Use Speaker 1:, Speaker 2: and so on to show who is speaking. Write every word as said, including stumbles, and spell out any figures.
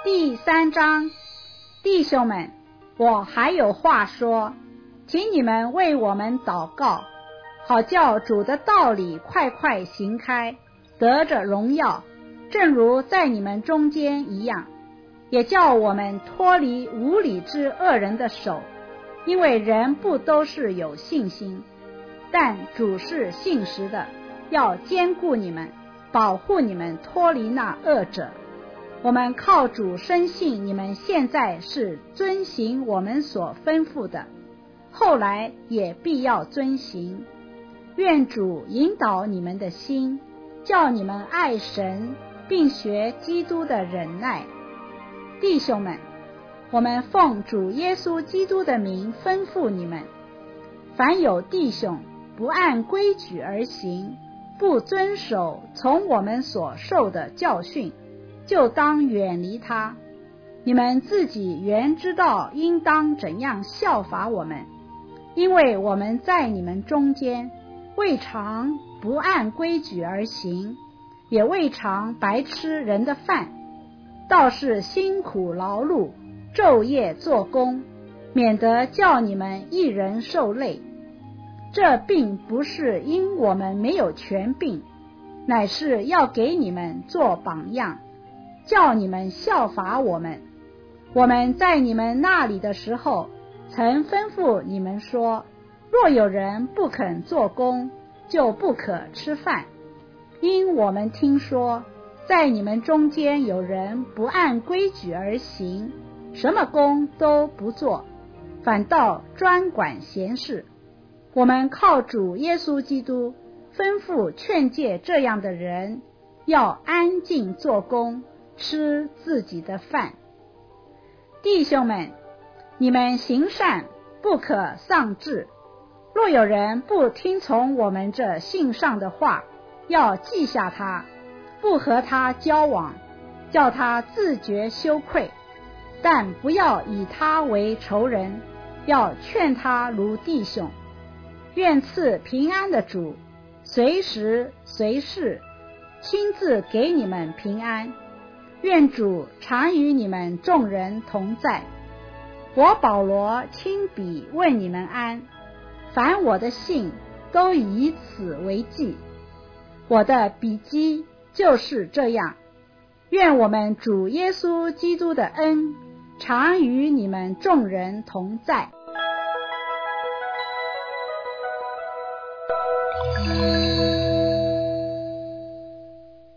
Speaker 1: 第三章，弟兄们，我还有话说，请你们为我们祷告，好叫主的道理快快行开，得着荣耀，正如在你们中间一样，也叫我们脱离无理之恶人的手，因为人不都是有信心，但主是信实的，要坚固你们，保护你们脱离那恶者。我们靠主深信你们现在是遵行我们所吩咐的，后来也必要遵行。愿主引导你们的心，叫你们爱神，并学基督的忍耐。弟兄们，我们奉主耶稣基督的名吩咐你们，凡有弟兄不按规矩而行，不遵守从我们所受的教训，就当远离他。你们自己原知道应当怎样效法我们，因为我们在你们中间未尝不按规矩而行，也未尝白吃人的饭，倒是辛苦劳碌，昼夜做工，免得叫你们一人受累。这并不是因我们没有权柄，乃是要给你们做榜样，叫你们效法我们。我们在你们那里的时候，曾吩咐你们说，若有人不肯做工，就不可吃饭。因我们听说，在你们中间有人不按规矩而行，什么工都不做，反倒专管闲事。我们靠主耶稣基督吩咐劝诫这样的人，要安静做工，吃自己的饭。弟兄们，你们行善不可丧志，若有人不听从我们这信上的话，要记下他，不和他交往，叫他自觉羞愧，但不要以他为仇人，要劝他如弟兄。愿赐平安的主，随时随事亲自给你们平安。愿主常与你们众人同在。我保罗亲笔问你们安，凡我的信都以此为记。我的笔记就是这样。愿我们主耶稣基督的恩常与你们众人同在。